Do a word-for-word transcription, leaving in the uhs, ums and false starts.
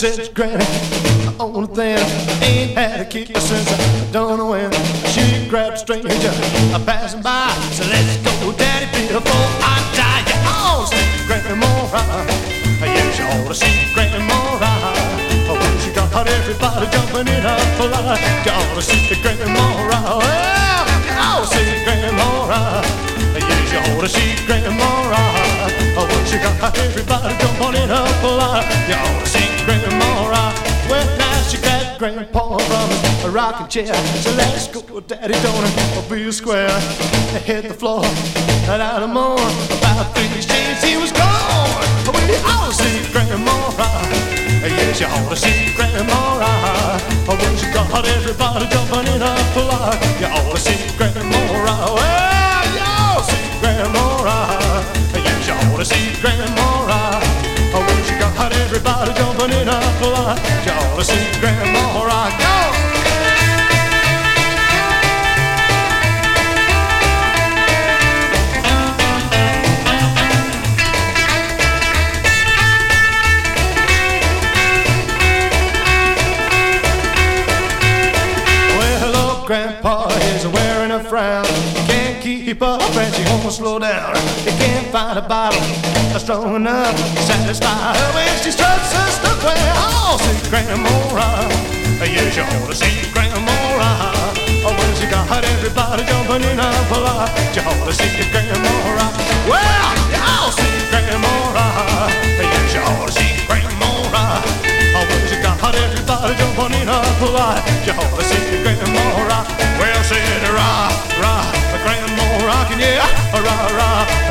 said, Granny, only thing I ain't had a kick since I don't know when. She grabbed a stranger, I passing by. So let's go, Daddy, before I die. You ought to see Granny Moore. Yes, you ought to see Granny Moore. When she got everybody jumping in her fly. You ought to see the Granny Moore. Well, you ought to see Granny Moore. Yes, you ought to see Granny Moore. When she got everybody jumping in her fly. You ought to see Granny Moore. Well, now she got Grandpa from a rocking chair. So let's go, Daddy, don't it be a square. They hit the floor, and out of more. About three days he was gone. Well, you ought to see Granny Moore. Yes, you ought to see Granny Moore. When she got everybody jumping in her fly. You ought to see Granny Moore. Well, you ought to see Granny Moore. Yes, you ought to see Granny Moore. When she got everybody jumping in her fly. You ought to see Granny Moore. Go! Grandpa is wearing a frown. He can't keep up and she won't slow down. He can't find a bottle strong enough to satisfy her when she struts her stuff. Well, oh, see Granny Moore. Yes, you ought to see Granny Moore. When she got everybody jumping in her fly. You ought to see Granny Moore. Well, you ought to see Granny Moore. Yes, you ought to see Granny Moore. When she got everybody jumping in her fly. You ought to see Granny Moore. Well, say it, rah, rah, Granny Moore rockin', yeah, rah, rah.